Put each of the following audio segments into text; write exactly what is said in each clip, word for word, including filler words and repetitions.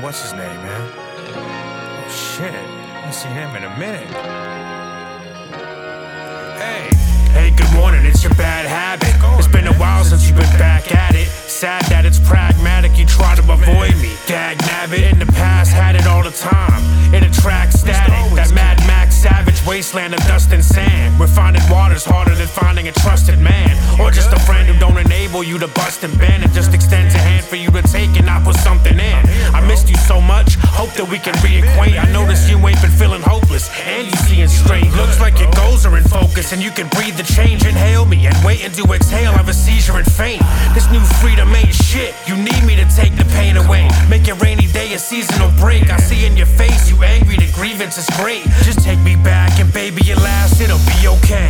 what's his name, man? Oh, shit. I haven't seen him in a minute. Hey. Hey, good morning, it's your bad habit. It's been a while since you've been back at it. Sad that it's pragmatic, you try to avoid me. Dag nabbit, in the past, had it all the time. It attracts static, that Mad Max savage wasteland of dust and sand. Where finding water's harder than finding a trusted man. Or just a friend who don't enable you to bust and bend, and just extends a hand for you to take and not put something in. I missed you so much, hope that we can reacquaint. I noticed you ain't been feeling hopeless, and you seeing straight. Looks like your goals are in focus, and you can breathe the change. Inhale me and wait to exhale, have a seizure and faint. This new freedom ain't shit, you need me to take the pain away. Make your rainy day a seasonal break. I see in your face you angry, the grievance is great. Just take me back and baby at last it'll be okay.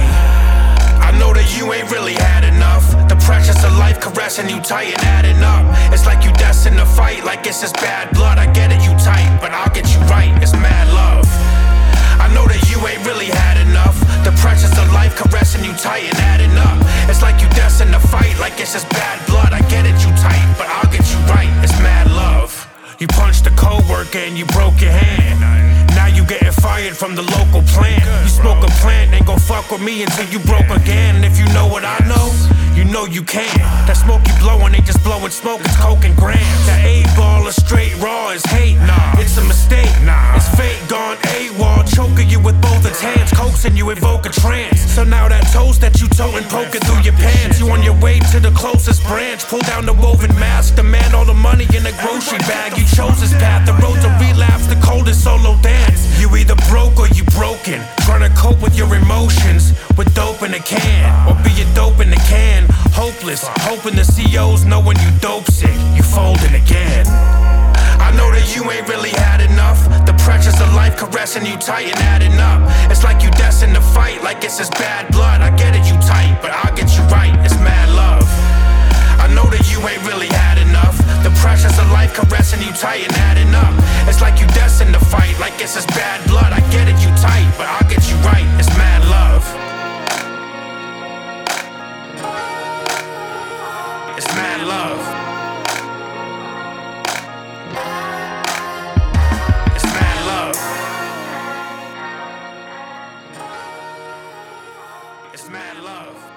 I know that you ain't really had enough. The pressures of life caressing you tight and adding up. It's like you destined to fight, like it's just bad blood. I get it, you tight, but I'll get you right, it's mad love. I know that you ain't really had enough. The pressures of life caressing you tight and adding up. It's like you destined to fight, like it's just bad blood. I get it, you tight, but I'll get you right, it's mad love. You punched a co-worker and you broke your hand. Now you getting fired from the local plant. You smoke a plant, ain't gon' fuck with me until you broke again. And if you know what I know, you know you can. That smoke you blowing ain't just blowing smoke, it's coke and grams. That eight-ball of straight raw is hate, nah, it's a mistake, nah. It's fate gone AWOL, choking you with both its hands, coaxing you, evoke a trance. So now that toast that you toting, poking through your pants. You on your way to the closest branch, pull down the woven mask, demand all the money in a grocery bag. You chose this path, the road to relapse, the coldest solo dance. You either broke or you broken, trying to cope with your emotions with dope in a can, or be a dope in the can. Hopeless, hoping the C Os know when you dope sick, you folding again. I know that you ain't really had enough. The pressures of life caressing you tight and adding up. It's like you destined to fight, like it's just bad blood. I get it, you tight, but I'll get you right, it's mad love. I know that you ain't really had enough. The pressures of life caressing you tight and adding up. It's like you destined to fight, like it's just bad blood. I get it, you tight, but I'll get you right, it's mad love. It's mad love. It's mad love. It's mad love.